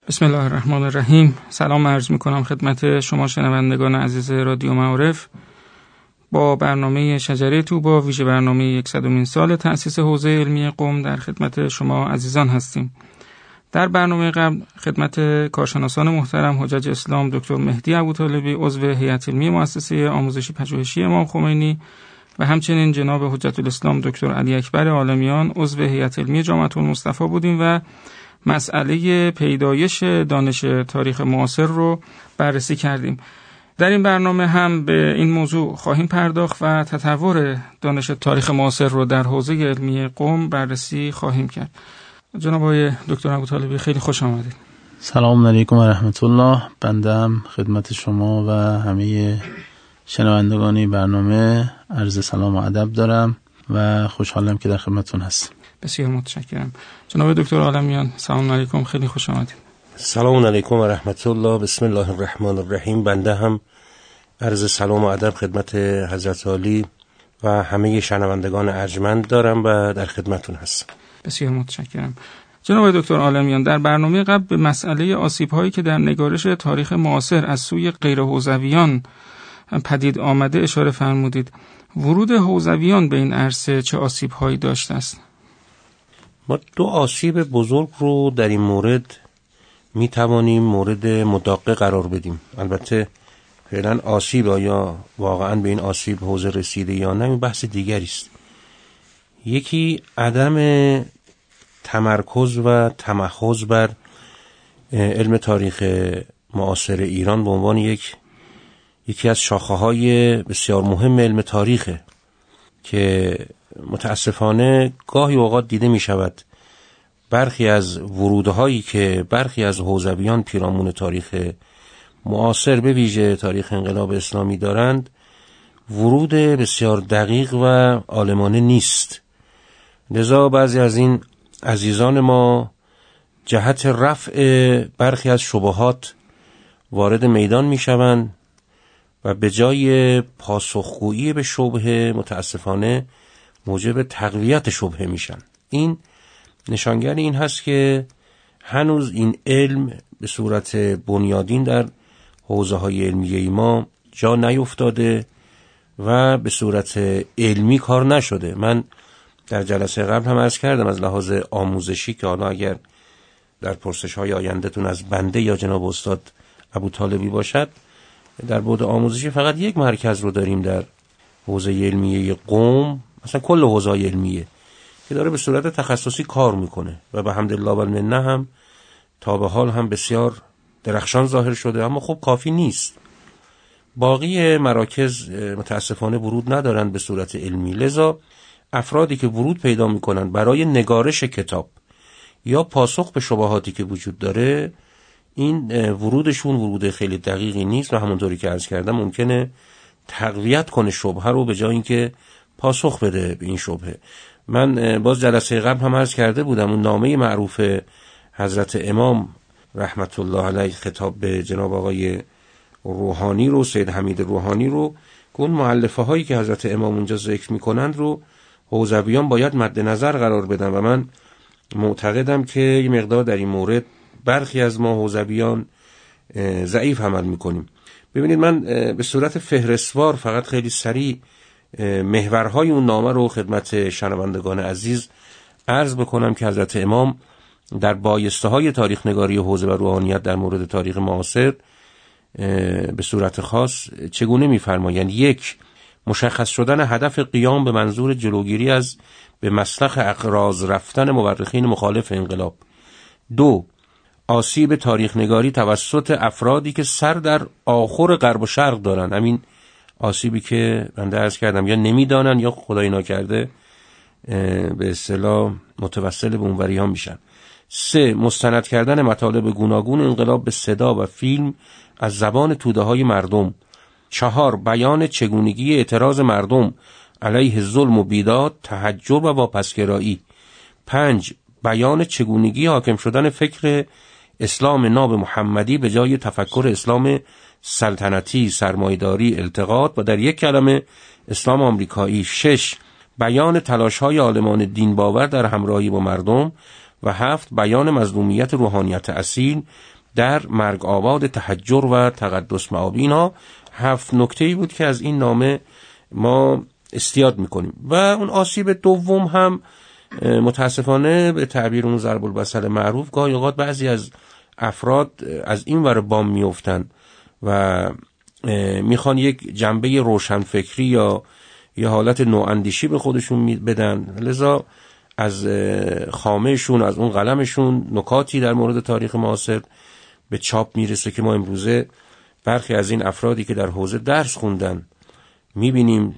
بسم الله الرحمن الرحیم. سلام عرض میکنم خدمت شما شنوندگان عزیز رادیو معارف. با برنامه شجره طوبی ویژه برنامه 100مین سال تأسیس حوزه علمی قم در خدمت شما عزیزان هستیم. در برنامه قبل خدمت کارشناسان محترم حجج اسلام دکتر مهدی ابوطالبی عضو هیئت علمی مؤسسه آموزشی پژوهشی امام خمینی و همچنین جناب حجت الاسلام دکتر علی اکبر عالمیان عضو هیئت علمی جامعه المصطفی بودیم و مسئله پیدایش دانش تاریخ معاصر رو بررسی کردیم. در این برنامه هم به این موضوع خواهیم پرداخت و تطور دانش تاریخ معاصر رو در حوزه علمی قم بررسی خواهیم کرد. جناب آقای دکتر ابوطالبی خیلی خوش آمدید. سلام علیکم و رحمت الله. بندم خدمت شما و همه شنوندگان برنامه عرض سلام و ادب دارم و خوشحالم که در خدمتتون هستم. بسیار متشکرم. جناب دکتر عالمیان سلام علیکم، خیلی خوش آمدید. سلام علیکم و رحمت الله. بسم الله الرحمن الرحیم. بنده هم عرض سلام و ادب خدمت حضرت عالی و همه شنوندگان ارجمند دارم و در خدمتتون هستم. بسیار متشکرم. جناب دکتر عالمیان در برنامه قبل به مسئله آسیب‌هایی که در نگارش تاریخ معاصر از سوی غیر حوزویان پدید آمده اشاره فرمودید. ورود حوزویان به این عرصه چه آسیب‌هایی داشته است؟ ما دو آسیب بزرگ رو در این مورد می توانیم مورد مداقه قرار بدیم. البته فعلا آسیب آیا واقعا به این آسیب حوزه رسیده یا نه این بحث دیگری است. یکی عدم تمرکز و تمحض بر علم تاریخ معاصر ایران به عنوان یکی از شاخه‌های بسیار مهم علم تاریخه که متاسفانه گاهی اوقات دیده می شود برخی از ورودهایی که برخی از حوزویان پیرامون تاریخ معاصر به ویژه تاریخ انقلاب اسلامی دارند ورود بسیار دقیق و عالمانه نیست. لذا بعضی از این عزیزان ما جهت رفع برخی از شبهات وارد میدان می شوند و به جای پاسخگویی به شبهه متاسفانه موجب تقویت شبهه میشن. این نشانگر این هست که هنوز این علم به صورت بنیادین در حوزه های علمیه ما جا نیفتاده و به صورت علمی کار نشده. من در جلسه قبل هم عرض کردم از لحاظ آموزشی که حالا اگر در پرسش های آیندهتون از بنده یا جناب استاد ابوطالبی باشد، در بعد آموزشی فقط یک مرکز رو داریم در حوزه علمیه قم، مثلا کل حوزه علمیه که داره به صورت تخصصی کار میکنه و به حمدالله و المنه هم تا به حال هم بسیار درخشان ظاهر شده، اما خب کافی نیست. باقی مراکز متاسفانه ورود ندارند به صورت علمی. لذا افرادی که ورود پیدا میکنن برای نگارش کتاب یا پاسخ به شبهاتی که وجود داره، این ورودشون ورود خیلی دقیقی نیست و همونطوری که عرض کردم ممکنه تقویت کنه شبهه رو به جای اینکه پاسخ بده به این شبهه. من باز جلسه قبل هم عرض کرده بودم اون نامه معروف حضرت امام رحمت الله علیه خطاب به جناب آقای روحانی رو، سید حمید روحانی رو، که اون مؤلفه هایی که حضرت امام اونجا ذکر میکنند رو حوزویان باید مد نظر قرار بدن و من معتقدم که یه مقدار در این مورد برخی از ما حوزویان ضعیف عمل میکنیم. ببینید من به صورت فهرستوار فقط خیلی سریع محورهای اون نامه رو خدمت شنوندگان عزیز عرض بکنم که حضرت امام در بایسته های تاریخ نگاری حوزه و روحانیت در مورد تاریخ معاصر به صورت خاص چگونه می‌فرمایند: 1. مشخص شدن هدف قیام به منظور جلوگیری از به مسلخ اقراض رفتن مورخین مخالف انقلاب. 2. آسیب تاریخ نگاری توسط افرادی که سر در آخر غرب و شرق دارن، همین آسیبی که بنده عرض کردم یا نمیدانن یا خدای ناکرده به اصطلاح متوسل به اونوری ها میشن. 3. مستند کردن مطالب گوناگون انقلاب به صدا و فیلم از زبان توده های مردم. 4. بیان چگونگی اعتراض مردم علیه ظلم و بیداد، تحجر و واپسگرایی. 5. بیان چگونگی حاکم شدن فکر اسلام ناب محمدی به جای تفکر اسلام سلطنتی، سرمایه‌داری، التقاط و در یک کلمه اسلام آمریکایی. 6. بیان تلاش‌های عالمان دین باور در همراهی با مردم. و 7. بیان مظلومیت روحانیت اصیل در مرگ آباد تحجر و تقدس معابی. اینا 7 نکته‌ای بود که از این نامه ما استیاد میکنیم. و اون آسیب دوم هم متاسفانه به تعبیر اون ضرب البصر معروف، گاهی اوقات بعضی از افراد از این ور بام میافتن و میخوان یک جنبه روشنفکری یا یه حالت نواندیشی به خودشون بدن، لذا از خامهشون، از اون قلمشون نکاتی در مورد تاریخ معاصر به چاپ میرسه که ما امروزه برخی از این افرادی که در حوزه درس خوندن میبینیم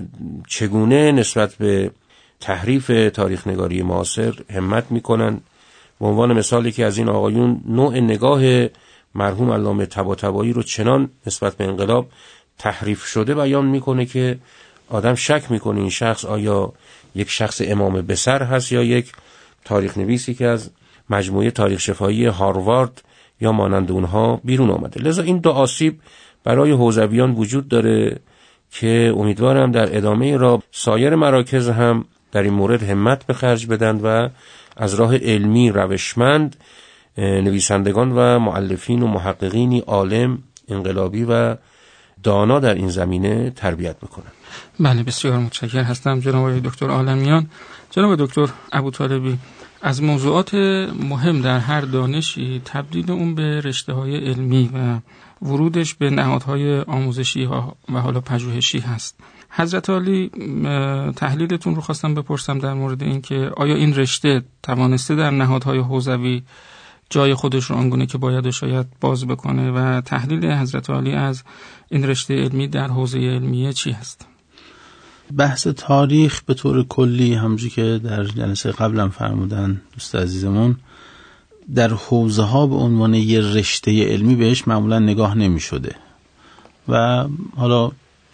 چگونه نسبت به تحریف تاریخ نگاری معاصر همت میکنن. به عنوان مثالی که از این آقایون نوع نگاه مرحوم علامه طباطبایی رو چنان نسبت به انقلاب تحریف شده بیان میکنه که آدم شک میکنه این شخص آیا یک شخص امام بسر هست یا یک تاریخ نویسی که از مجموعه تاریخ شفاهی هاروارد یا مانند اونها بیرون آمده. لذا این 2 آسیب برای حوزویان وجود داره که امیدوارم در ادامه را سایر مراکز هم در این مورد همت به خرج بدن و از راه علمی روشمند نویسندگان و مؤلفین و محققینی عالم، انقلابی و دانا در این زمینه تربیت بکنن. بله، بسیار متشکرم هستم جناب دکتر عالمیان. جناب دکتر ابوطالبی، از موضوعات مهم در هر دانشی تبدیل اون به رشته‌های علمی و ورودش به نهادهای آموزشی و حالا پژوهشی هست. حضرت عالی، تحلیلتون رو خواستم بپرسم در مورد این که آیا این رشته توانسته در نهادهای حوزوی جای خودش رو آنگونه که باید و شاید باز بکنه و تحلیل حضرت عالی از این رشته علمی در حوزه علمیه چی هست؟ بحث تاریخ به طور کلی همونجوری که در جلسه قبلم فرمودن دوست عزیزمون، در حوزه ها به عنوان یه رشته علمی بهش معمولا نگاه نمی شده و حالا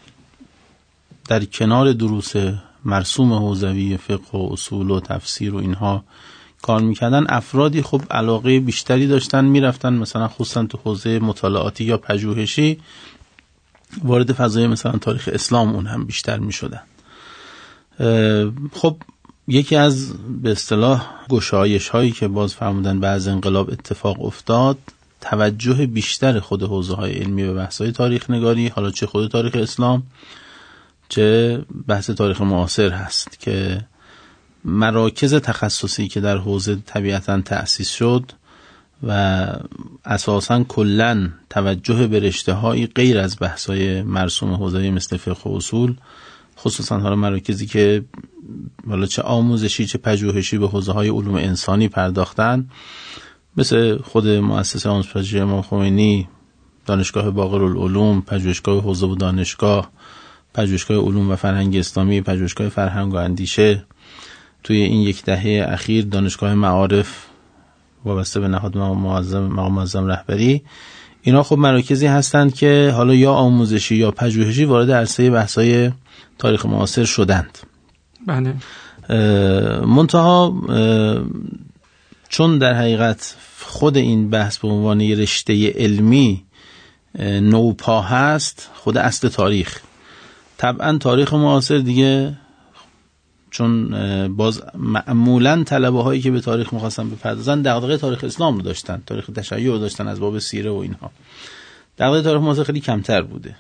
در کنار دروس مرسوم حوزوی فقه و اصول و تفسیر و اینها کار میکردن، افرادی خب علاقه بیشتری داشتن میرفتن مثلا خصوصا تو حوزه مطالعاتی یا پژوهشی وارد فضای مثلا تاریخ اسلام اون هم بیشتر میشدن. خب یکی از به اصطلاح گشایش هایی که باز فرمودن بعد از انقلاب اتفاق افتاد، توجه بیشتر خود حوزه های علمی به بحث های تاریخ نگاری، حالا چه خود تاریخ اسلام چه بحث تاریخ معاصر هست که مراکز تخصصی که در حوزه طبیعتاً تأسیس شد و اساساً کلاً توجه به رشته‌های غیر از بحث‌های مرسوم حوزه‌ای مثل فقه و اصول، خصوصاً حالا مراکزی که حالا چه آموزشی چه پژوهشی به حوزه‌های علوم انسانی پرداختن، مثل خود مؤسسه آموزشی امام خمینی، دانشگاه باقرالعلوم، پژوهشگاه حوزه و دانشگاه، پژوهشگاه علوم و فرهنگ اسلامی، پژوهشگاه فرهنگ و اندیشه، توی این 10 دهه اخیر دانشگاه معارف وابسته به نهاد مقام معظم رهبری. اینا خب مراکزی هستند که حالا یا آموزشی یا پژوهشی وارد عرصه بحث‌های تاریخ معاصر شدند. بله. منتها چون در حقیقت خود این بحث به عنوان یه رشته علمی نوپا هست، خود اصل تاریخ، طبعا تاریخ معاصر دیگه چون باز معمولا طلبه هایی که به تاریخ می‌خواستن بپردازن دغدغه تاریخ اسلام رو داشتن، تاریخ تشیع رو داشتن از باب سیره و اینها، دغدغه تاریخ معاصر خیلی کمتر بوده.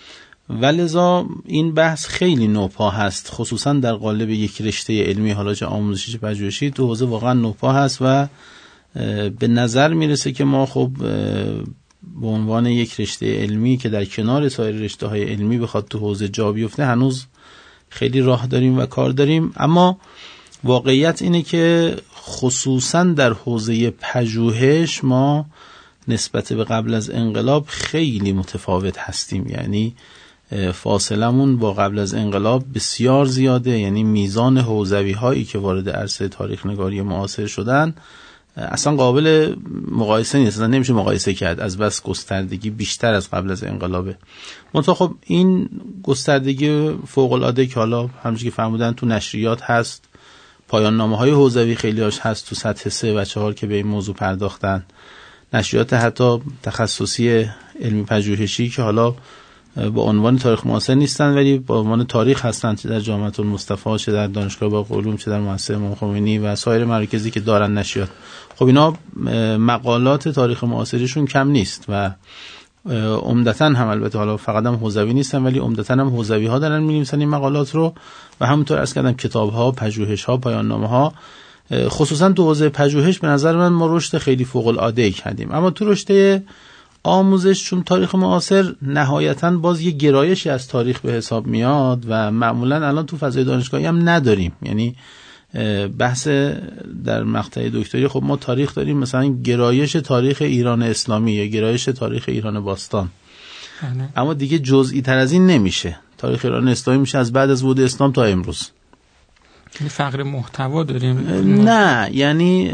ولذا این بحث خیلی نوپا هست، خصوصا در قالب یک رشته علمی، حالا چه آموزشی چه پژوهشی، تو حوزه واقعا نوپا هست و به نظر میرسه که ما خب به عنوان یک رشته علمی که در کنار سایر رشته‌های علمی بخواد تو حوزه جا بیفته هنوز خیلی راه داریم و کار داریم. اما واقعیت اینه که خصوصا در حوزه پژوهش ما نسبت به قبل از انقلاب خیلی متفاوت هستیم، یعنی فاصلمون با قبل از انقلاب بسیار زیاده. یعنی میزان حوزوی هایی که وارد عرصه تاریخ نگاری معاصر شدن اصلا قابل مقایسه نیست، اصلا نمیشه مقایسه کرد، از بس گستردگی بیشتر از قبل از انقلابه. منتها خب این گستردگی فوق العاده که حالا همونجوری که فرمودن تو نشریات هست، پایان نامه های حوزوی خیلی هاش هست تو سطح 3 و 4 که به این موضوع پرداختن، نشریات حتی تخصصی علمی پژوهشی که حالا با عنوان تاریخ معاصر نیستن ولی با عنوان تاریخ هستن، چه در جامعه المصطفی، چه در دانشگاه باق‌العلوم، چه در مؤسسه امام خمینی و سایر مراکزی که دارن نشریات. خب اینا مقالات تاریخ معاصرشون کم نیست و عمدتاً هم البته حالا فقط هم حوزوی نیستن ولی عمدتاً هم حوزوی ها دارن می‌نویسن این مقالات رو و همونطور عرض کردم کتاب‌ها، پژوهش‌ها، پایان‌نامه‌ها. خصوصاً تو حوزه پژوهش به نظر من ما رشد خیلی فوق‌العاده‌ای کردیم، اما تو رشته آموزش چون تاریخ معاصر نهایتاً باز یه گرایشی از تاریخ به حساب میاد و معمولاً الان تو فضای دانشگاهی هم نداریم. یعنی بحث در مقطع دکتری خب ما تاریخ داریم، مثلا گرایش تاریخ ایران اسلامی یا گرایش تاریخ ایران باستان، اما دیگه جزئی تر از این نمیشه. تاریخ ایران اسلامی میشه از بعد از ورود اسلام تا امروز. فقر محتوا داریم؟ نه، یعنی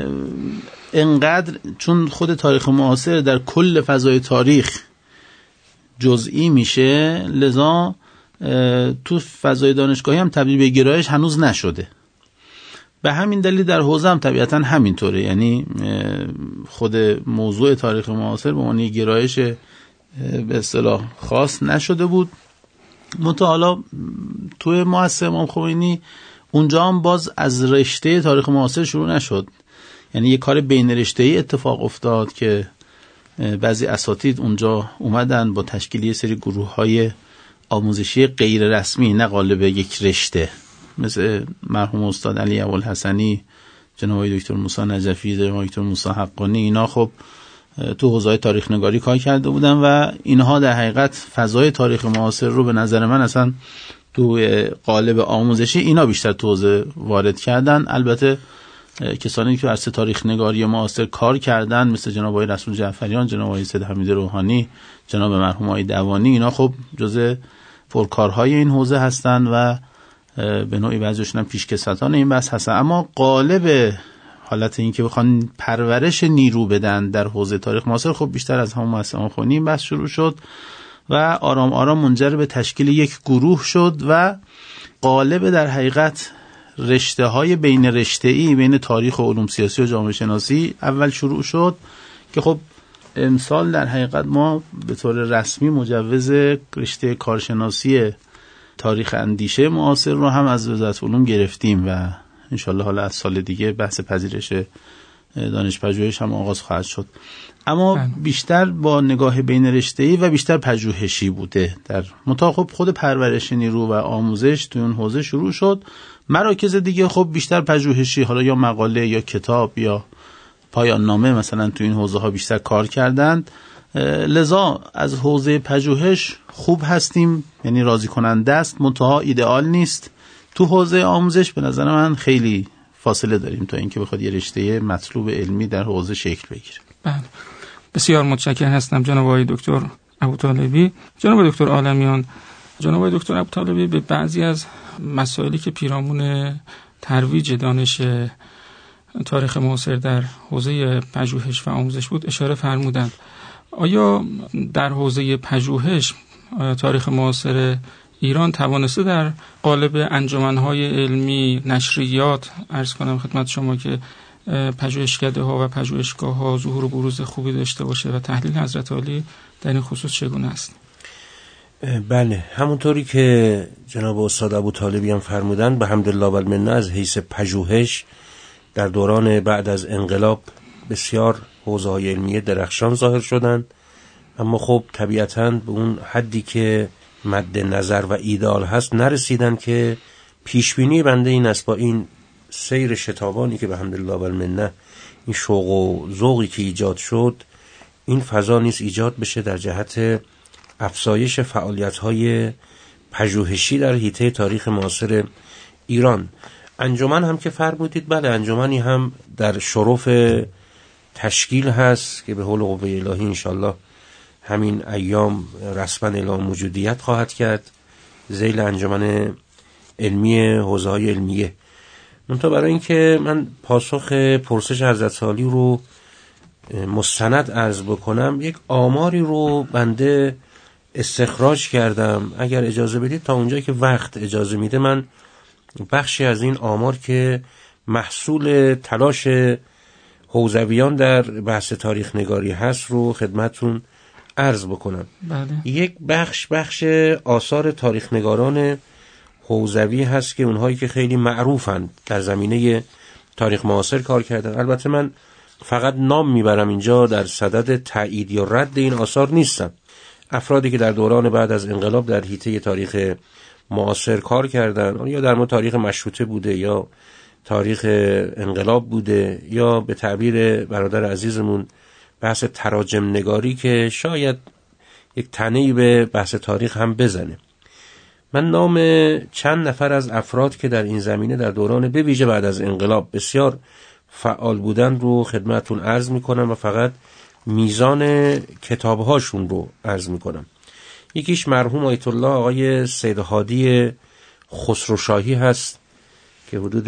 انقدر چون خود تاریخ معاصر در کل فضای تاریخ جزئی میشه، لذا تو فضای دانشگاهی هم تبدیل به گرایش هنوز نشده. به همین دلیل در حوزه هم طبیعتاً همینطوره، یعنی خود موضوع تاریخ معاصر به عنوان گرایش به اصطلاح خاص نشده بود. حالا توی مؤسسه امام خمینی اونجا هم باز از رشته تاریخ معاصر شروع نشد، یعنی یه کار بین رشته‌ای اتفاق افتاد که بعضی اساتید اونجا اومدن با تشکیل یه سری گروه‌های آموزشی غیر رسمی نه قالب یک رشته، مثل مرحوم استاد علی ابوالحسنی، جناب دکتر موسی نجفی، جناب دکتر موسی حقانی، اینا خب تو حوزه تاریخ نگاری کار کرده بودن و اینها در حقیقت فضای تاریخ معاصر رو به نظر من اصلا تو قالب آموزشی اینا بیشتر تو حوزه وارد کردن. البته کسانی که عرصه تاریخ نگاری معاصر کار کردن مثل جناب آقای رسول جعفریان، جناب آقای سید حمید روحانی، جناب مرحوم آقای دوانی، اینا خب جزء پرکارهای این حوزه هستن و به نوعی بعضیشون هم پیشکسوتان این بحث هستن. اما قالب حالت این که بخوان پرورش نیرو بدن در حوزه تاریخ معاصر خب بیشتر از همون مؤسسه امام خمینی این بحث شروع شد و آرام آرام منجر به تشکیل یک گروه شد و قالب در حقیقت رشته های بین رشته‌ای بین تاریخ و علوم سیاسی و جامعه شناسی اول شروع شد که خب امسال در حقیقت ما به طور رسمی مجوز رشته کارشناسی تاریخ اندیشه معاصر رو هم از وزارت علوم گرفتیم و انشالله حالا از سال دیگه بحث پذیرش دانش پژوهش هم آغاز خواهد شد. اما بیشتر با نگاه بین رشته‌ای و بیشتر پژوهشی بوده. در خب خود پرورش نیرو و آموزش تو اون حوزه شروع شد. مراکز دیگه خب بیشتر پژوهشی، حالا یا مقاله یا کتاب یا پایان نامه مثلا تو این حوزه ها بیشتر کار کردند. لذا از حوزه پژوهش خوب هستیم، یعنی راضی کننده است، منتها ایدئال نیست. تو حوزه آموزش به نظر من خیلی فاصله داریم تا اینکه بخواد یه رشته مطلوب علمی در حوزه شکل بگیره. بله، بسیار متشکرم هستم جناب آقای دکتر ابوطالبی. جناب دکتر عالمیان، جناب آقای دکتر ابوطالبی به بعضی از مسائلی که پیرامون ترویج دانش تاریخ معاصر در حوزه پژوهش و آموزش بود اشاره فرمودند. آیا در حوزه پژوهش تاریخ معاصر ایران توانسته در قالب انجمن‌های علمی، نشریات، عرض کنم خدمت شما که پژوهشکده ها و پژوهشگاه ها ظهور و بروز خوبی داشته باشه و تحلیل حضرت عالی در این خصوص چگونه است؟ بله، همونطوری که جناب استاد ابوطالبی هم فرمودن، به حمدالله و المنه از حیث پژوهش در دوران بعد از انقلاب بسیار حوزه‌های علمی درخشان ظاهر شدند، اما خب طبیعتاً به اون حدی که مد نظر و ایدئال هست نرسیدن که پیشبینی بنده این است با این سیر شتابانی که به حمدالله و المنه این شوق و ذوقی که ایجاد شد، این فضا نیز ایجاد بشه در جهت افزایش فعالیت‌های پژوهشی در حیطه تاریخ معاصر ایران. انجمن هم که فرمودید، بله، انجمنی هم در شرف تشکیل هست که به حول قوه الهی انشالله همین ایام رسما اعلام موجودیت خواهد کرد، ذیل انجمن علمی حوزه‌های علمیه. منتها برای اینکه من پاسخ پرسش حضرت عالی رو مستند عرض بکنم، یک آماری رو بنده استخراج کردم. اگر اجازه بدید تا اونجایی که وقت اجازه میده من بخشی از این آمار که محصول تلاش حوزویان در بحث تاریخ نگاری هست رو خدمتون عرض بکنم. بله. یک بخش آثار تاریخ نگاران حوزوی هست که اونهایی که خیلی معروفند در زمینه تاریخ معاصر کار کردن. البته من فقط نام میبرم اینجا، در صدد تایید یا رد این آثار نیستم. افرادی که در دوران بعد از انقلاب در حیطه تاریخ معاصر کار کردن، یا در مورد تاریخ مشروطه بوده یا تاریخ انقلاب بوده، یا به تعبیر برادر عزیزمون بحث تراجم نگاری که شاید یک تنهی به بحث تاریخ هم بزنه. من نام چند نفر از افراد که در این زمینه در دوران به ویژه بعد از انقلاب بسیار فعال بودن رو خدمتتون عرض میکنم و فقط میزان کتابهاشون رو عرض میکنم. یکیش مرحوم آیت الله آقای سید هادی خسروشاهی هست که حدود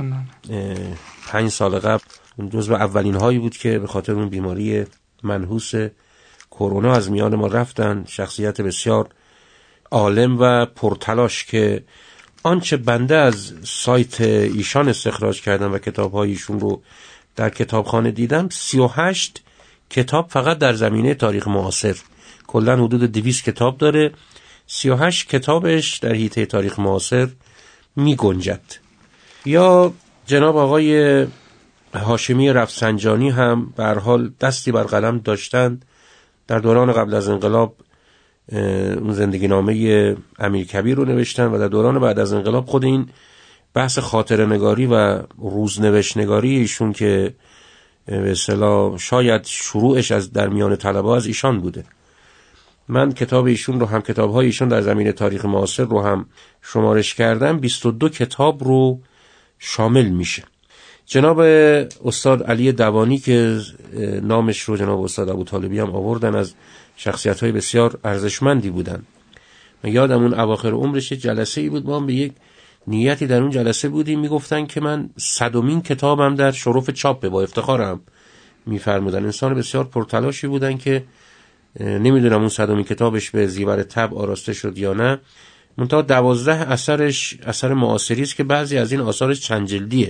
5 سال قبل اون جزو اولین هایی بود که به خاطر اون بیماری منحوس کرونا از میان ما رفتن. شخصیت بسیار عالم و پرتلاش که آنچه بنده از سایت ایشان استخراج کردم و کتاب‌های ایشون رو در کتابخانه دیدم، 38 کتاب فقط در زمینه تاریخ معاصر، کلاً حدود 200 کتاب داره. 38 کتابش در حیطه تاریخ معاصر می گنجد. یا جناب آقای هاشمی رفسنجانی هم به هر حال دستی بر قلم داشتن. در دوران قبل از انقلاب اون زندگی نامه امیرکبیر رو نوشتن و در دوران بعد از انقلاب خود این بحث خاطره نگاری و روزنوشت نگاری ایشون که به اصطلاح شاید شروعش از در میان طلبه از ایشان بوده. من کتاب ایشون رو هم، کتاب‌های ایشون در زمینه تاریخ معاصر رو هم شمارش کردم، 22 کتاب رو شامل میشه. جناب استاد علی دوانی که نامش رو جناب استاد ابوطالبی هم آوردن، از شخصیت‌های بسیار ارزشمندی بودن. من یادم اون اواخر عمرش جلسه‌ای بود، ما به یک نیتی در اون جلسه بودیم، میگفتن که من 100مین کتابم در شرف چاپه، با افتخارم میفرمودن. انسان بسیار پرتلاشی بودن که نمیدونم اون 100مین کتابش به زیور طبع آراسته شد یا نه، منتها 12 اثرش اثر معاصری است که بعضی از این آثارش چند جلدیه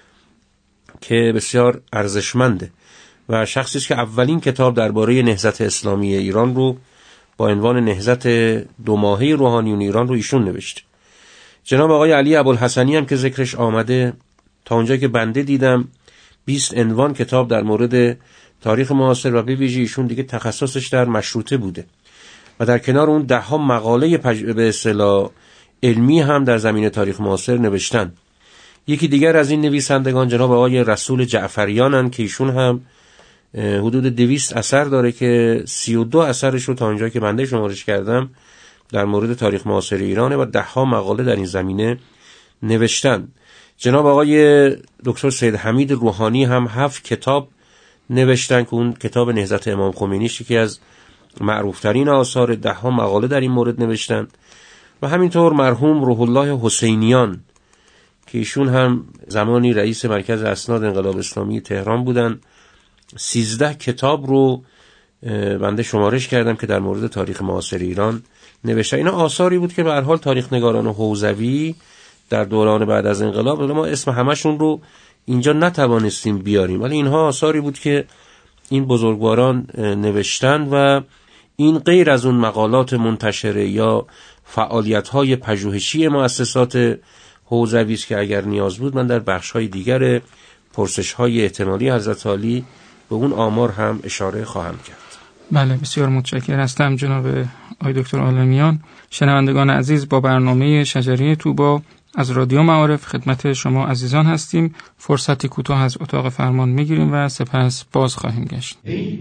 که بسیار ارزشمنده و شخصی است که اولین کتاب درباره نهضت اسلامی ایران رو با عنوان نهضت 2 ماهه روحانیون ایران رو ایشون نوشته. جناب آقای علی ابوالحسنی هم که ذکرش آمده، تا اونجایی که بنده دیدم 20 عنوان کتاب در مورد تاریخ معاصر و به ویژه ایشون دیگه تخصصش در مشروطه بوده و در کنار اون 10 مقاله به اصطلاح علمی هم در زمینه تاریخ معاصر نوشتن. یکی دیگر از این نویسندگان جناب آقای رسول جعفریانن که ایشون هم حدود 200 اثر داره که 32 اثرش رو تا اونجایی که بنده شمارش کردم در مورد تاریخ معاصر ایرانه و 10 مقاله در این زمینه نوشتن. جناب آقای دکتر سید حمید روحانی هم 7 کتاب نوشتن که اون کتاب نهضت امام خمینی یکی از معروفترین آثار، 10 مقاله در این مورد نوشتن. و همینطور مرحوم روح الله حسینیان که ایشون هم زمانی رئیس مرکز اسناد انقلاب اسلامی تهران بودن، 13 کتاب رو بنده شمارش کردم که در مورد تاریخ معاصر ایران نوشته. اینا آثاری بود که به هر حال تاریخ نگاران حوزوی در دوران بعد از انقلاب، ما اسم همشون رو اینجا نتوانستیم بیاریم، ولی اینها آثاری بود که این بزرگواران نوشتن و این غیر از اون مقالات منتشره یا فعالیت‌های پژوهشی مؤسسات حوزوی است که اگر نیاز بود من در بخش‌های دیگر پرسش‌های احتمالی حضرت عالی به اون آمار هم اشاره خواهم کرد. بله، بسیار متشکرم هستم جناب آقای دکتر عالمیان. شنوندگان عزیز، با برنامه شجره طوبی از رادیو معارف خدمت شما عزیزان هستیم. فرصتی کوتاه از اتاق فرمان میگیریم و سپس باز خواهیم گشت. ای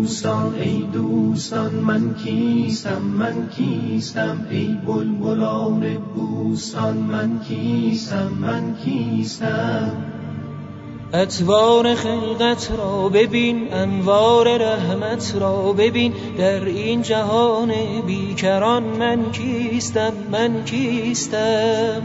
دوستان من کیستم ای بلبلان بوستان من کیستم اطوار خلقت را ببین، انوار رحمت را ببین، در این جهان بیکران من کیستم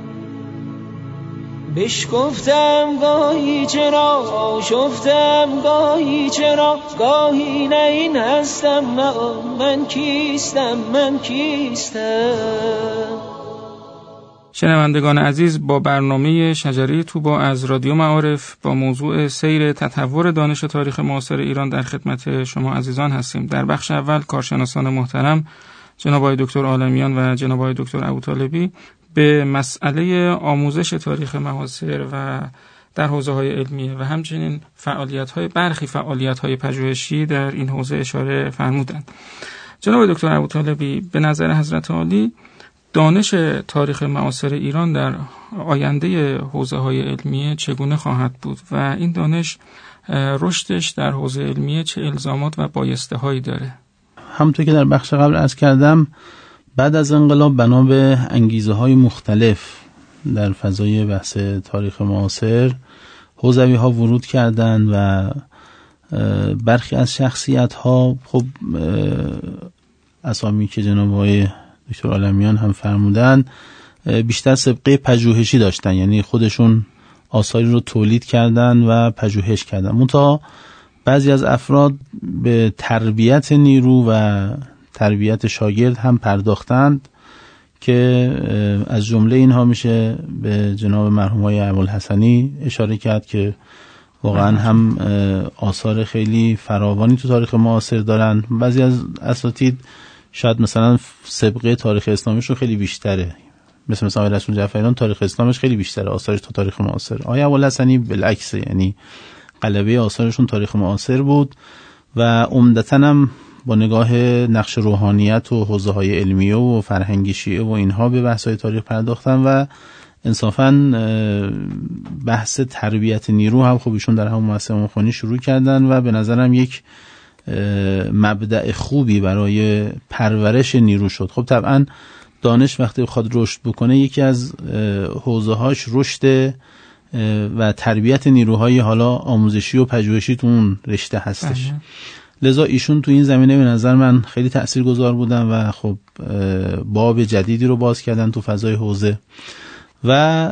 بشکفتم گاهی چرا، آشفتم گاهی چرا، گاهی نه این هستم من کیستم شنوندگان عزیز، با برنامه شجره طوبا از رادیو معارف با موضوع سیر تطور دانش تاریخ معاصر ایران در خدمت شما عزیزان هستیم. در بخش اول کارشناسان محترم جناب آقای دکتر عالمیان و جناب آقای دکتر ابوطالبی به مسئله آموزش تاریخ معاصر و در حوزه‌های علمیه و همچنین برخی فعالیت‌های پژوهشی در این حوزه اشاره فرمودند. جناب دکتر ابوطالبی، به نظر حضرت عالی دانش تاریخ معاصر ایران در آینده حوزه‌های علمیه چگونه خواهد بود و این دانش رشدش در حوزه علمیه چه الزامات و بایسته‌هایی داره؟ همونطور که در بخش قبل عرض کردم، بعد از انقلاب بنا به انگیزه‌های مختلف در فضای بحث تاریخ معاصر حوزوی‌ها ورود کردند و برخی از شخصیت‌ها خب اسامی که جناب آقای دکتر عالمیان هم فرمودن بیشتر سابقه پژوهشی داشتن، یعنی خودشون آثاری رو تولید کردن و پژوهش کردن. منتها بعضی از افراد به تربیت نیرو و تربیت شاگرد هم پرداختند که از جمله اینها میشه به جناب مرحوم آقای ابوالحسنی اشاره کرد که واقعا هم آثار خیلی فراوانی تو تاریخ معاصر دارن. بعضی از اساتید شاید مثلا سابقه تاریخ اسلامیشون خیلی بیشتره، مثلا آقای رسول جعفریان تاریخ اسلامش خیلی بیشتره آثارش تو تاریخ معاصر. آقای ابوالحسنی بالعکس، یعنی غلبه آثارشون تاریخ معاصر بود و عمدتاً هم با نگاه نقش روحانیت و حوزه‌های علمیه و فرهنگی شیعه و اینها به بحث‌های تاریخ پرداختن و انصافاً بحث تربیت نیرو هم خب ایشون در همون مؤسسه امامخمینی شروع کردن و به نظرم یک مبدأ خوبی برای پرورش نیرو شد. خب طبعاً دانش وقتی بخواد رشد بکنه یکی از حوزه‌هاش رشد و تربیت نیروهای حالا آموزشی و پژوهشی تو اون رشته هستش. لذا ایشون تو این زمینه به نظر من خیلی تاثیرگذار بودن و خب باب جدیدی رو باز کردن تو فضای حوزه و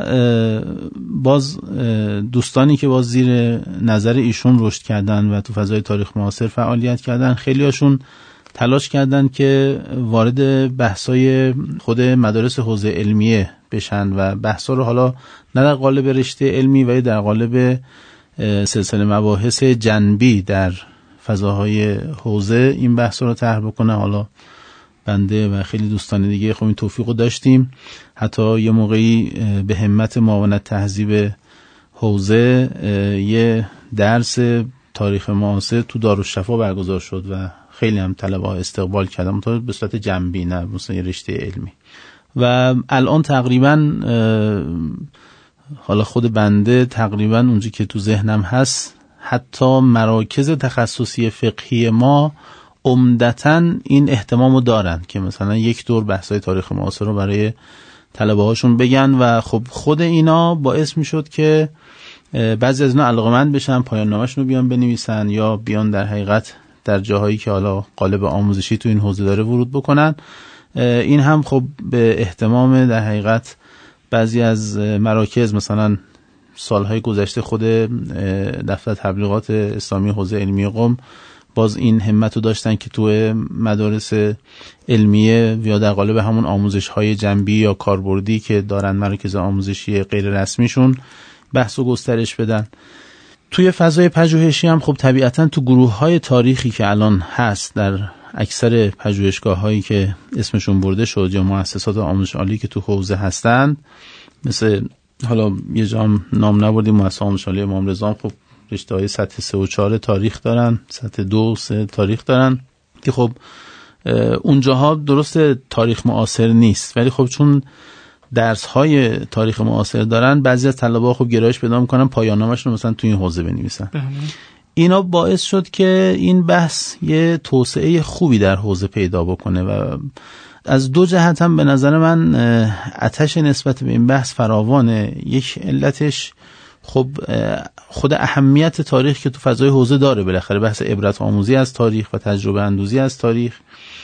باز دوستانی که باز زیر نظر ایشون رشد کردن و تو فضای تاریخ معاصر فعالیت کردن، خیلی هاشون تلاش کردن که وارد بحثای خود مدارس حوزه علمیه بشن و بحثا رو حالا نه در قالب رشته علمی ولی در قالب سلسله مباحث جنبی در فضاهای حوزه این بحث رو طرح بکنه. حالا بنده و خیلی دوستان دیگه خب این توفیق رو داشتیم، حتی یه موقعی به همت معاونت تهذیب حوزه یه درس تاریخ معاصر تو دارالشفا برگزار شد و خیلی هم طلبه ها استقبال کردن، تا به صورت جنبی نه مثلا یه رشته علمی. و الان تقریبا حالا خود بنده تقریبا اونجا که تو ذهنم هست حتی مراکز تخصصی فقهی ما عمدتاً این اهتمامو دارن که مثلا یک دور بحثای تاریخ معاصر رو برای طلبه هاشون بگن و خب خود اینا باعث میشد که بعضی از اینا علاقه‌مند بشن، پایان نامه‌شون رو بیان بنویسن یا بیان در حقیقت در جاهایی که حالا قالب آموزشی تو این حوزه داره ورود بکنن. این هم خب به اهتمام در حقیقت بعضی از مراکز، مثلا سالهای گذشته خود دفتر تبلیغات اسلامی حوزه علمی قم باز این همت رو داشتن که تو مدارس علمیه یا در قالب همون آموزش‌های جنبی یا کاربردی که دارن مراکز آموزشی غیر رسمیشون بحث و گسترش بدن. توی فضای پژوهشی هم خب طبیعتاً تو گروه‌های تاریخی که الان هست در اکثر پژوهشگاه‌هایی که اسمشون برده شد یا مؤسسات آموزش عالی که تو حوزه هستن، مثل حالا یه جام نام نبردیم مؤسسه آموزش عالی امام رضا، خب رشته‌های سطح 3 و 4 تاریخ دارن، سطح 2 و 3 تاریخ دارن که خب اونجاها درست تاریخ معاصر نیست، ولی خب چون درس‌های تاریخ معاصر دارن بعضی از طلبه‌ها خب گرایش پیدا می‌کنن پایان نامه‌شون مثلا تو این حوزه بنویسن. اینا باعث شد که این بحث یه توسعه خوبی در حوزه پیدا بکنه و از دو جهت هم به نظر من آتش نسبت به این بحث فراوانه. یک علتش خب خود اهمیت تاریخ که تو فضای حوزه داره، بالاخره بحث عبرت آموزی از تاریخ و تجربه اندوزی از تاریخ.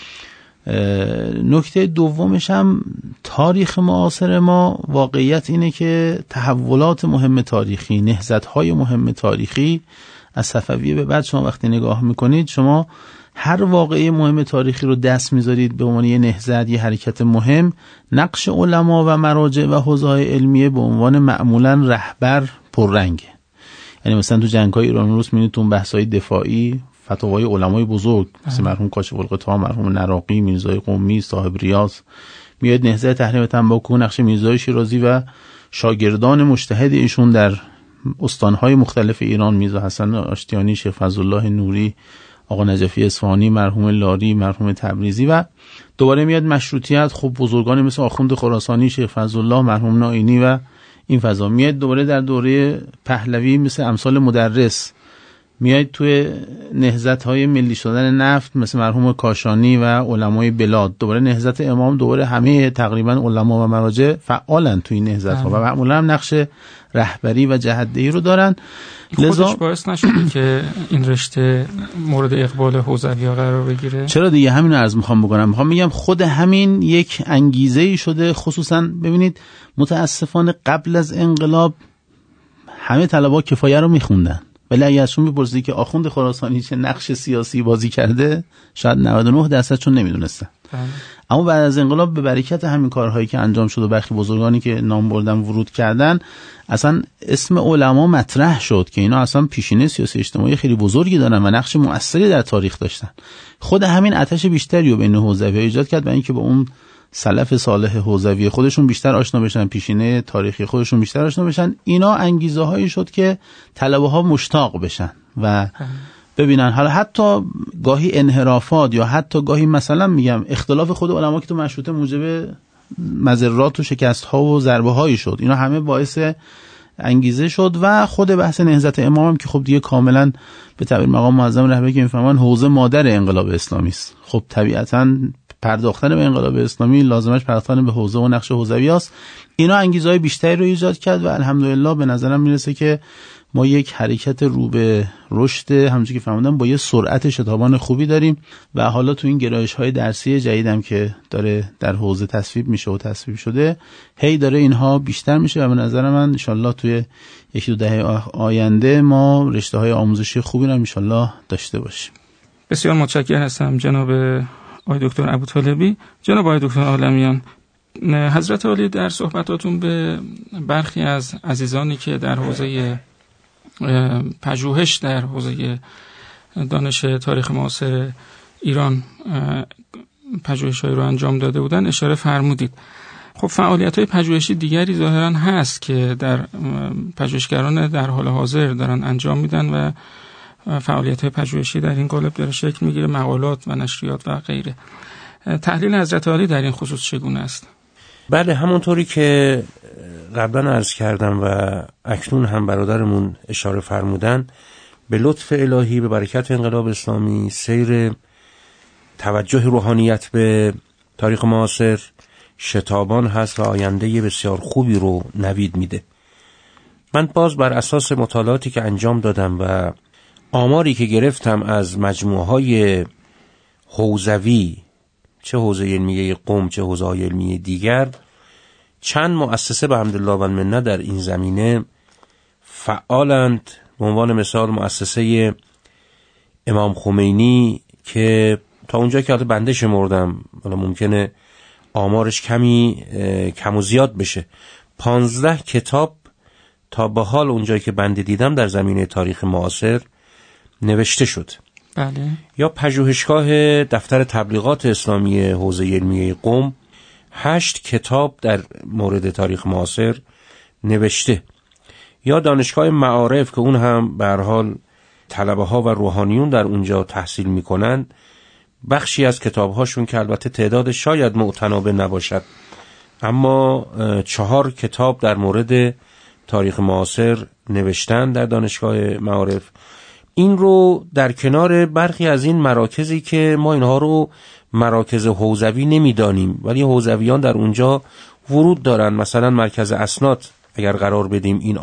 نکته دومش هم تاریخ معاصر ما واقعیت اینه که تحولات مهم تاریخی، نهضت‌های مهم تاریخی از صفویه به بعد شما وقتی نگاه میکنید، شما هر واقعه مهم تاریخی رو دست میذارید به عنوان یه نهضت، یه حرکت مهم، نقش علما و مراجع و حوزه‌های علمیه به عنوان معمولا رهبر پررنگه. یعنی مثلا تو جنگ‌های ایران و روس می‌بینید تو بحث‌های دفاعی فتاوای علمای بزرگ مثل مرحوم کاشف الغطا، مرحوم نراقی، میرزای قمی، صاحب ریاض، میاد نهضت تحریم تنباکو، نقش میرزای شیرازی و شاگردان مجتهد ایشون در استان‌های مختلف ایران، میرزا حسن آشتیانی، شیخ فضلالله نوری، آقا نجفی اصفهانی، مرحوم لاری، مرحوم تبریزی، و دوباره میاد مشروطیت، خب بزرگانی مثل آخوند خراسانی، شیخ فضلالله، مرحوم نائینی و این فضا. میاد دوباره در دوره پهلوی مثل امثال مدرس، میاد توی نهضت‌های ملی شدن نفت مثل مرحوم کاشانی و علمای بلاد، دوباره نهضت امام، دوباره همه تقریبا علما و مراجع فعالن توی نهضت‌ها و معمولا هم نقش رهبری و جهت‌دهی رو دارن. لذا خودش باعث نشد که این رشته مورد اقبال حوزوی‌ها قرار بگیره. چرا دیگه، همین رو عرض میخوام بکنم. میخوام میگم خود همین یک انگیزه‌ای شده. خصوصا ببینید متاسفانه قبل از انقلاب همه طلبا کفایه رو میخوندن، ولی اگه ازشون میپرسیدی که آخوند خراسانی چه نقش سیاسی بازی کرده، شاید 99% چون نمیدونستن. اما بعد از انقلاب به برکت همین کارهایی که انجام شد و برخی بزرگانی که نام بردن ورود کردن، اصلا اسم علما مطرح شد که اینا اصلا پیشینه سیاسی اجتماعی خیلی بزرگی دارن و نقش مؤثری در تاریخ داشتن. خود همین آتش بیشتری رو بین حوزوی ایجاد کرد برای اینکه با اون سلف صالح حوزوی خودشون بیشتر آشنا بشن، پیشینه تاریخی خودشون بیشتر آشنا بشن. اینا انگیزه هایی شد که طلبه ها مشتاق بشن و ببینن. حالا حتی گاهی انحرافات یا حتی گاهی مثلا میگم اختلاف خود علما که تو مشروطه موجب مضرات و شکست ها و ضربه هایی شد، اینا همه باعث انگیزه شد. و خود بحث نهضت امام هم که خب دیگه کاملا به تعبیر مقام معظم رهبری که میفهمن حوزه مادر انقلاب اسلامی است. خب طبیعتاً پرداختن به انقلاب اسلامی لازمش پرداختن به حوزه و نقش حوزوی است. اینا انگیزهای بیشتری رو ایجاد کرد و الحمدلله به نظرم میرسه که ما یک حرکت رو به رشد، همونجوری که فهمیدم، با یه سرعت شتابان خوبی داریم و حالا تو این گرایش‌های درسی جدیدم که داره در حوزه تصویب میشه و تصویب شده، هی داره اینها بیشتر میشه و به نظر من ان شاءالله توی یکی دو دهه آینده ما رشته‌های آموزشی خوبی رو ان شاءالله داشته باشیم. بسیار متشکرم هستم جناب آقای دکتر ابوطالبی. جناب آقای دکتر عالمیان، حضرت عالی در صحبتاتون به برخی از عزیزانی که در حوزه پژوهش در حوزه دانش تاریخ معاصر ایران پژوهش‌هایی رو انجام داده بودن اشاره فرمودید. خب فعالیت‌های پژوهشی دیگری ظاهراً هست که در پژوهشگران در حال حاضر دارن انجام میدن و فعالیت‌های پژوهشی در این قالب داره شکل میگیره، مقالات و نشریات و غیره. تحلیل حضرت عالی در این خصوص چگونه است؟ بله، همونطوری که قبلا عرض کردم و اکنون هم برادرمون اشاره فرمودن، به لطف الهی به برکت انقلاب اسلامی سیر توجه روحانیت به تاریخ معاصر شتابان هست و آینده بسیار خوبی رو نوید میده. من باز بر اساس مطالعاتی که انجام دادم و آماری که گرفتم از مجموعه‌های حوزوی، چه حوزه علمیه قم چه حوزه علمیه دیگر، چند مؤسسه به حمدالله و المنه در این زمینه فعالند. به عنوان مثال مؤسسه امام خمینی که تا اونجا که حالا بنده شمردم، حالا ممکنه آمارش کمی کم و زیاد بشه، 15 کتاب تا به حال اونجایی که بنده دیدم در زمینه تاریخ معاصر نوشته شد. بله. یا پژوهشگاه دفتر تبلیغات اسلامی حوزه علمیه قم 8 کتاب در مورد تاریخ معاصر نوشته. یا دانشگاه معارف که اون هم به هر حال طلبه ها و روحانیون در اونجا تحصیل میکنن، بخشی از کتابهاشون که البته تعداد شاید معتنابه نباشد، اما 4 کتاب در مورد تاریخ معاصر نوشتن در دانشگاه معارف. این رو در کنار برخی از این مراکزی که ما اینها رو مراکز حوزوی نمیدانیم ولی حوزویان در اونجا ورود دارن، مثلا مرکز اسناد اگر قرار بدیم این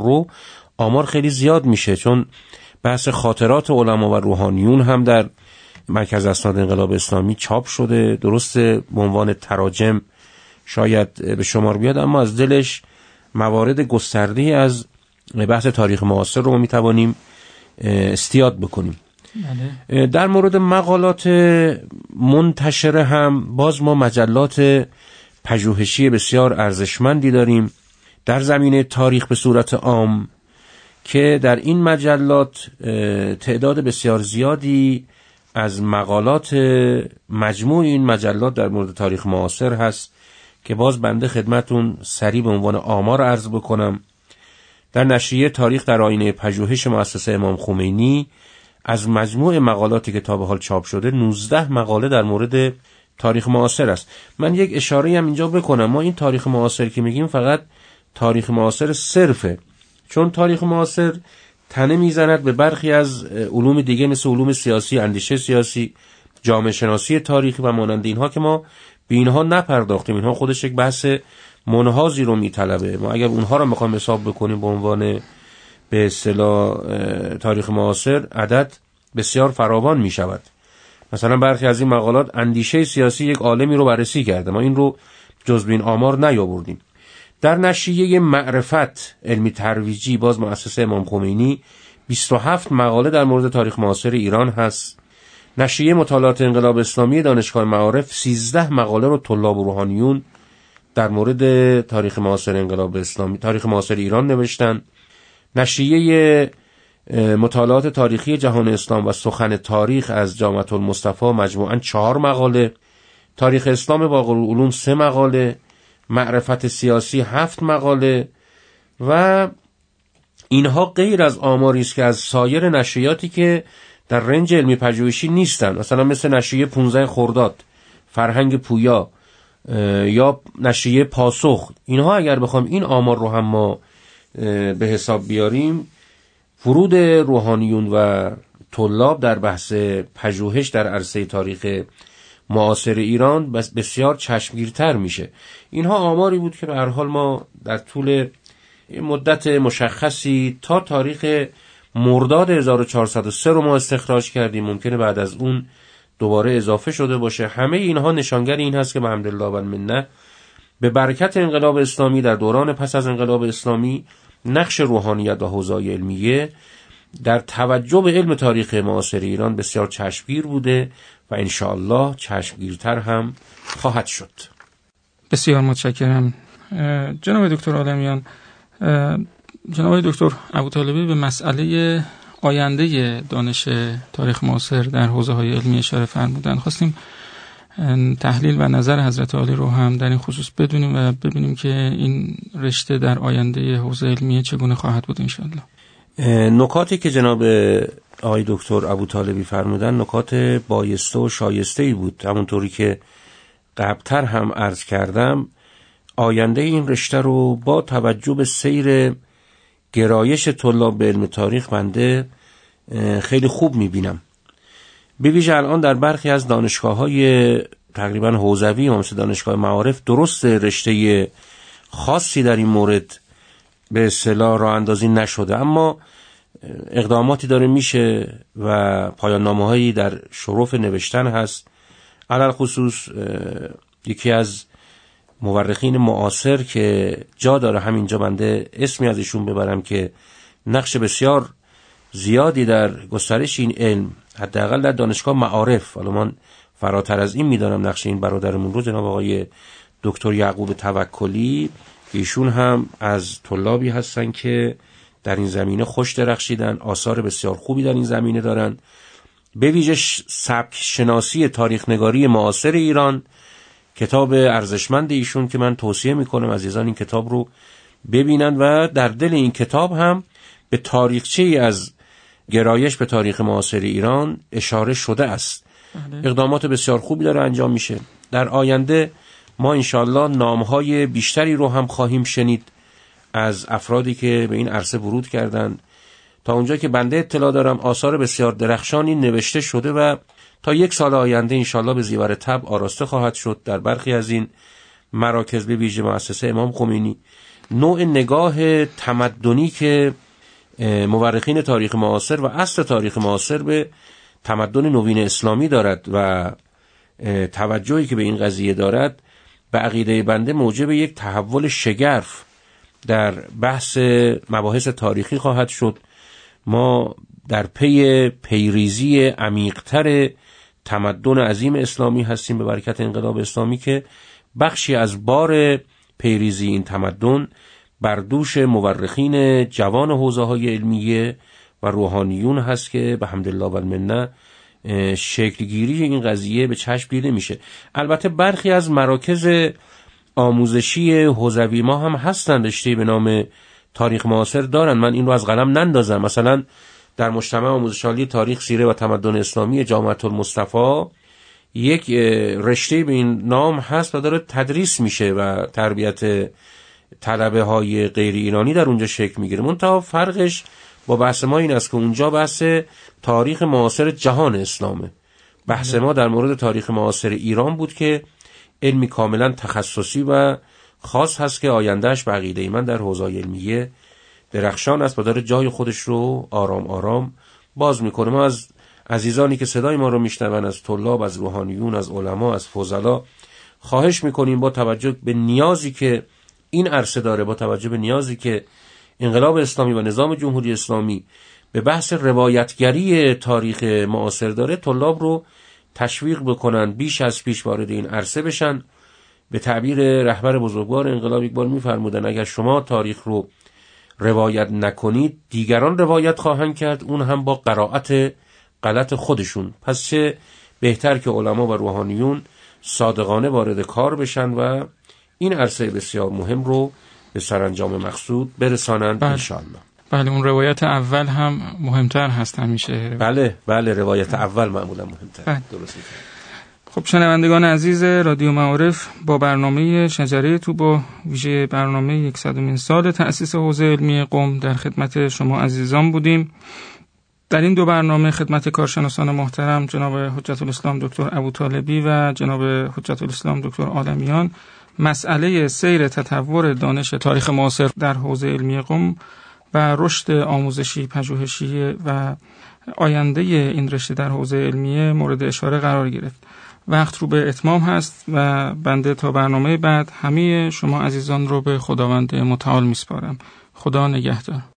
آمار خیلی زیاد میشه، چون بحث خاطرات علما و روحانیون هم در مرکز اسناد انقلاب اسلامی چاپ شده. درسته به عنوان تراجم شاید به شمار بیاد، اما از دلش موارد گسترده از بحث تاریخ معاصر رو میتوانیم استیاد بکنیم. بله. در مورد مقالات منتشره هم باز ما مجلات پژوهشی بسیار ارزشمندی داریم در زمینه تاریخ به صورت عام که در این مجلات تعداد بسیار زیادی از مقالات مجموع این مجلات در مورد تاریخ معاصر هست که باز بنده خدمتون سریع به عنوان آمار عرض بکنم. در نشریه تاریخ در آینه پژوهش مؤسسه امام خمینی از مجموع مقالاتی که تا به حال چاپ شده 19 مقاله در مورد تاریخ معاصر است. من یک اشاره هم اینجا بکنم، ما این تاریخ معاصر که میگیم فقط تاریخ معاصر صرفه، چون تاریخ معاصر تنه میزند به برخی از علوم دیگه مثل علوم سیاسی، اندیشه سیاسی، جامعه شناسی تاریخی و مانند اینها که ما به اینها نپرداختیم. اینها خودش یک بحث منحازی رو میطلبه. ما اگر اونها رو میخوایم حساب بکنیم به عنوان به اصطلاح تاریخ معاصر، عدد بسیار فراوان میشود. مثلا برخی از این مقالات اندیشه سیاسی یک عالمی رو بررسی کرده، ما این رو جزو این آمار نیاوردیم. در نشریه معرفت علمی ترویجی باز مؤسسه امام خمینی 27 مقاله در مورد تاریخ معاصر ایران هست. نشریه مطالعات انقلاب اسلامی دانشگاه معارف 13 مقاله رو طلاب و روحانیون در مورد تاریخ معاصر انقلاب اسلامی، تاریخ معاصر ایران نوشتن. نشریه مطالعات تاریخی جهان اسلام و سخن تاریخ از جامعه المصطفی مجموعاً 4 مقاله، تاریخ اسلام باقر العلوم 3 مقاله، معرفت سیاسی 7 مقاله و اینها غیر از آماری است که از سایر نشریاتی که در رنج علمی پژوهشی نیستن، مثلا مثل نشریه 15 خرداد، فرهنگ پویا یا نشریه پاسخ. اینها اگر بخوام این آمار رو هم ما به حساب بیاریم، ورود روحانیون و طلاب در بحث پژوهش در عرصه تاریخ معاصر ایران بسیار چشمگیرتر میشه. اینها آماری بود که به هر حال ما در طول مدت مشخصی تا تاریخ مرداد 1403 رو ما استخراج کردیم. ممکنه بعد از اون دوباره اضافه شده باشه. همه اینها نشانگر این هست که به حمدالله و المنه به برکت انقلاب اسلامی در دوران پس از انقلاب اسلامی نقش روحانیت و حوزه‌های علمیه در توجه به علم تاریخ معاصر ایران بسیار چشمگیر بوده و انشاءالله چشمگیرتر هم خواهد شد. بسیار متشکرم جناب دکتر عالمیان. جناب دکتر ابوطالبی به مسئله آینده دانش تاریخ معاصر در حوزه‌های علمی اشاره فرمودند. خواستیم تحلیل و نظر حضرت عالی رو هم در این خصوص بدونیم و ببینیم که این رشته در آینده حوزه علمی چگونه خواهد بود انشاءالله. نکاتی که جناب آقای دکتر ابوطالبی فرمودن نکات بایسته و شایسته‌ای بود. همونطوری که قبلتر هم عرض کردم، آینده این رشته رو با توجه به سیر گرایش طلاب به علم تاریخ بنده خیلی خوب میبینم. به ویژه الان در برخی از دانشگاه‌های تقریبا حوزوی مثل دانشگاه معارف درست رشته خاصی در این مورد به اصطلاح راه اندازی نشده، اما اقداماتی داره میشه و پایان نامه‌هایی در شرف نوشتن هست. علل خصوص یکی از مورخین معاصر که جا داره همینجا بنده اسمی از ایشون ببرم که نقش بسیار زیادی در گسترش این علم حداقل در دانشگاه معارف، حالا من فراتر از این میدانم نقش این برادرمون رو، جناب آقای دکتر یعقوب توکلی، ایشون هم از طلابی هستن که در این زمینه خوش درخشیدن، آثار بسیار خوبی در این زمینه دارن. به ویژه سبک شناسی تاریخ نگاری معاصر ایران، کتاب ارزشمند ایشون که من توصیه میکنم عزیزان این کتاب رو ببینن و در دل این کتاب هم به تاریخچه‌ای از گرایش به تاریخ معاصر ایران اشاره شده است. اقدامات بسیار خوبی داره انجام میشه. در آینده ما انشالله نامهای بیشتری رو هم خواهیم شنید از افرادی که به این عرصه ورود کردن. تا اونجا که بنده اطلاع دارم آثار بسیار درخشانی نوشته شده و تا 1 سال آینده انشالله به زیور طبع آراسته خواهد شد در برخی از این مراکز، به ویژه مؤسسه امام خمینی. نوع نگاه تمدنی که مورخین تاریخ معاصر و اصل تاریخ معاصر به تمدن نوین اسلامی دارد و توجهی که به این قضیه دارد به عقیده بنده موجب یک تحول شگرف در بحث مباحث تاریخی خواهد شد ما در پی پیریزی عمیق‌تر تمدن عظیم اسلامی هستیم به برکت انقلاب اسلامی که بخشی از بار پیریزی این تمدن بر دوش مورخین جوان حوزه‌های علمیه و روحانیون هست که به حمدالله و المنه شکلگیری این قضیه به چشم دیده میشه. البته برخی از مراکز آموزشی حوزوی ما هم هستن، رشته به نام تاریخ معاصر دارن، من این رو از قلم نندازم. مثلا در مجتمع آموزش عالی تاریخ سیره و تمدن اسلامی جامعه المصطفی یک رشته به این نام هست و داره تدریس میشه و تربیت طلبه های غیر ایرانی در اونجا شکل میگیره. منتها فرقش با بحث ما این است که اونجا بحث تاریخ معاصر جهان اسلامه. بحث ما در مورد تاریخ معاصر ایران بود که علمی کاملا تخصصی و خاص هست که آیندهش به عقیده من در حوزه علمیه درخشان است و داره جای خودش رو آرام آرام باز میکنه. ما از عزیزانی که صدای ما رو میشنون، از طلاب، از روحانیون، از علما، از فضلا خواهش میکنیم با توجه به نیازی که این عرصه داره، با توجه به نیازی که انقلاب اسلامی و نظام جمهوری اسلامی به بحث روایتگری تاریخ معاصر داره، طلاب رو تشویق بکنن بیش از پیش وارد این عرصه بشن. به تعبیر رهبر بزرگوار انقلاب اقبال میفرمودن اگر شما تاریخ رو روایت نکنید دیگران روایت خواهند کرد، اون هم با قرائت غلط خودشون. پس چه بهتر که علما و روحانیون صادقانه وارد کار بشن و این عرصه بسیار مهم رو به سرانجام مقصود برسانند انشاءالله. بله، اون روایت اول هم مهمتر هست همیشه. بله روایت اول معمولا مهمتر. درسته. خب شنوندگان عزیز رادیو معارف، با برنامه شجره طوبی ویژه برنامه 100مین سال تأسیس حوزه علمی قم در خدمت شما عزیزان بودیم. در این دو برنامه خدمت کارشناسان محترم جناب حجت الاسلام دکتر ابوطالبی و جناب حجت الاسلام دکتر عالمیان مسئله سیر تطور دانش تاریخ معاصر در حوزه علمی قم و رشد آموزشی پژوهشی و آینده این رشته در حوزه علمیه مورد اشاره قرار گرفت. وقت رو به اتمام هست و بنده تا برنامه بعد همه شما عزیزان رو به خداوند متعال میسپارم. خدا نگهدار.